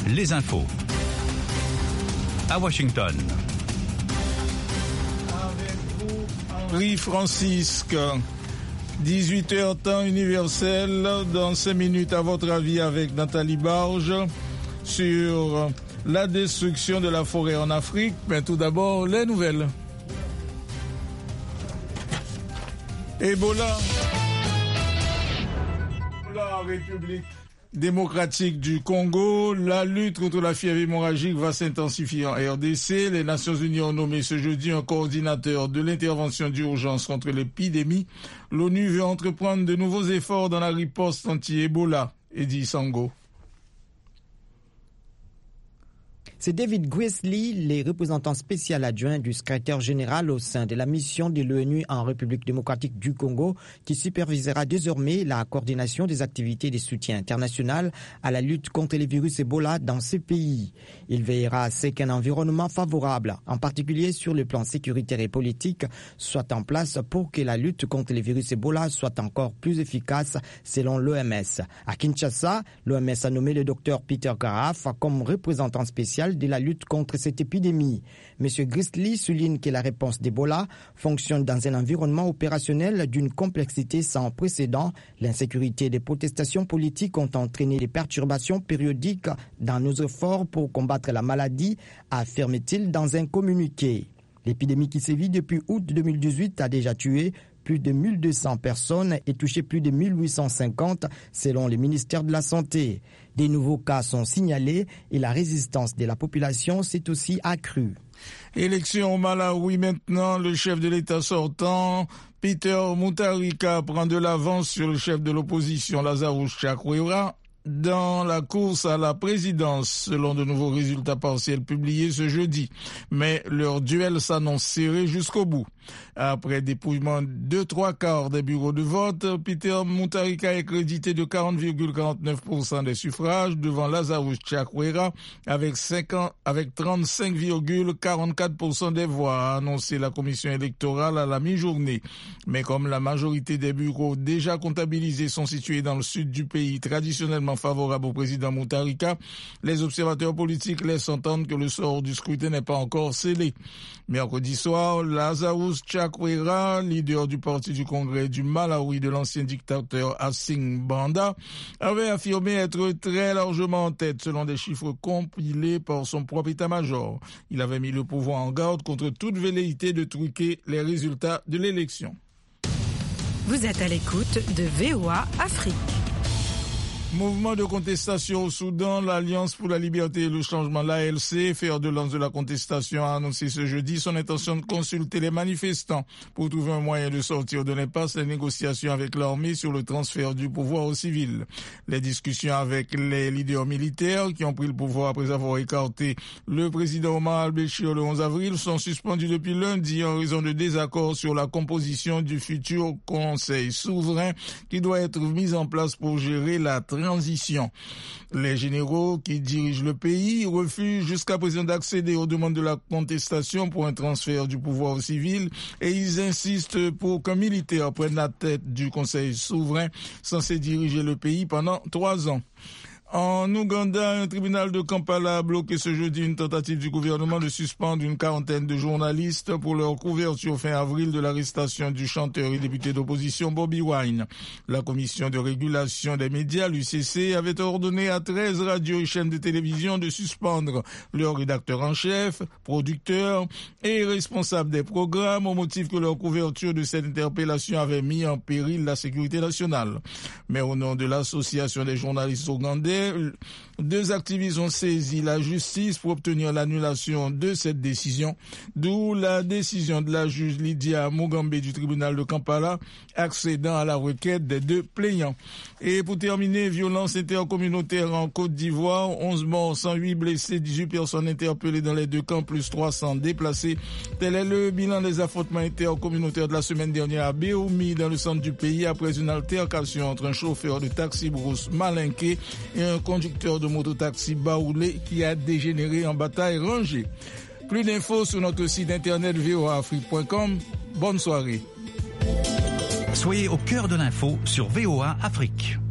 les infos. À Washington. Avec vous, Henri Francisque. 18h temps universel. Dans 5 minutes, à votre avis, avec Nathalie Barge, sur la destruction de la forêt en Afrique. Mais tout d'abord, les nouvelles. Ebola. La République démocratique du Congo, la lutte contre la fièvre hémorragique va s'intensifier en RDC. Les Nations Unies ont nommé ce jeudi un coordinateur de l'intervention d'urgence contre l'épidémie. L'ONU veut entreprendre de nouveaux efforts dans la riposte anti-Ebola. Eddy Sango. C'est David Grizzly, le représentant spécial adjoint du secrétaire général au sein de la mission de l'ONU en République démocratique du Congo, qui supervisera désormais la coordination des activités de soutien international à la lutte contre les virus Ebola dans ce pays. Il veillera à ce qu'un environnement favorable, en particulier sur le plan sécuritaire et politique, soit en place pour que la lutte contre les virus Ebola soit encore plus efficace, selon l'OMS. À Kinshasa, l'OMS a nommé le docteur Peter Garaf comme représentant spécial de la lutte contre cette épidémie. M. Grizzly souligne que la réponse d'Ebola fonctionne dans un environnement opérationnel d'une complexité sans précédent. L'insécurité et des protestations politiques ont entraîné des perturbations périodiques dans nos efforts pour combattre la maladie, affirme-t-il dans un communiqué. L'épidémie qui sévit depuis août 2018 a déjà tué plus de 1200 personnes et touché plus de 1850 selon le ministère de la Santé. Des nouveaux cas sont signalés et la résistance de la population s'est aussi accrue. Élection au Malawi maintenant, le chef de l'État sortant, Peter Mutharika, prend de l'avance sur le chef de l'opposition, Lazarus Chakwera, dans la course à la présidence, selon de nouveaux résultats partiels publiés ce jeudi. Mais leur duel s'annonce serré jusqu'au bout. Après dépouillement de 3/4 des bureaux de vote, Peter Mutharika est crédité de 40,49% des suffrages devant Lazarus Chakwera avec 35,44% des voix, a annoncé la commission électorale à la mi-journée. Mais comme la majorité des bureaux déjà comptabilisés sont situés dans le sud du pays, traditionnellement favorable au président Mutharika, les observateurs politiques laissent entendre que le sort du scrutin n'est pas encore scellé. Mercredi soir, Lazarus Chakwera, leader du parti du Congrès du Malawi de l'ancien dictateur Hassing Banda, avait affirmé être très largement en tête selon des chiffres compilés par son propre état-major. Il avait mis le pouvoir en garde contre toute velléité de truquer les résultats de l'élection. Vous êtes à l'écoute de VOA Afrique. Mouvement de contestation au Soudan, l'Alliance pour la liberté et le changement, l'ALC, fer de lance de la contestation, a annoncé ce jeudi son intention de consulter les manifestants pour trouver un moyen de sortir de l'impasse les négociations avec l'armée sur le transfert du pouvoir aux civils. Les discussions avec les leaders militaires qui ont pris le pouvoir après avoir écarté le président Omar al-Béchir le 11 avril sont suspendues depuis lundi en raison de désaccords sur la composition du futur Conseil souverain qui doit être mis en place pour gérer la transition. Les généraux qui dirigent le pays refusent jusqu'à présent d'accéder aux demandes de la contestation pour un transfert du pouvoir aux civils et ils insistent pour qu'un militaire prenne la tête du Conseil souverain censé diriger le pays pendant 3 ans. En Ouganda, un tribunal de Kampala a bloqué ce jeudi une tentative du gouvernement de suspendre une quarantaine de journalistes pour leur couverture fin avril de l'arrestation du chanteur et député d'opposition Bobi Wine. La commission de régulation des médias, l'UCC, avait ordonné à 13 radios et chaînes de télévision de suspendre leurs rédacteurs en chef, producteurs et responsables des programmes au motif que leur couverture de cette interpellation avait mis en péril la sécurité nationale. Mais au nom de l'association des journalistes ougandais, 2 activistes ont saisi la justice pour obtenir l'annulation de cette décision, d'où la décision de la juge Lydia Mugambe du tribunal de Kampala accédant à la requête des 2 plaignants. Et pour terminer, violence intercommunautaire en Côte d'Ivoire, 11 morts, 108 blessés, 18 personnes interpellées dans les 2 camps, plus 300 déplacés. Tel est le bilan des affrontements intercommunautaires de la semaine dernière à Béoumi, dans le centre du pays, après une altercation entre un chauffeur de taxi brousse malinqué et un conducteur de mototaxi baoulé qui a dégénéré en bataille rangée. Plus d'infos sur notre site internet voaafrique.com. Bonne soirée. Soyez au cœur de l'info sur VOA Afrique.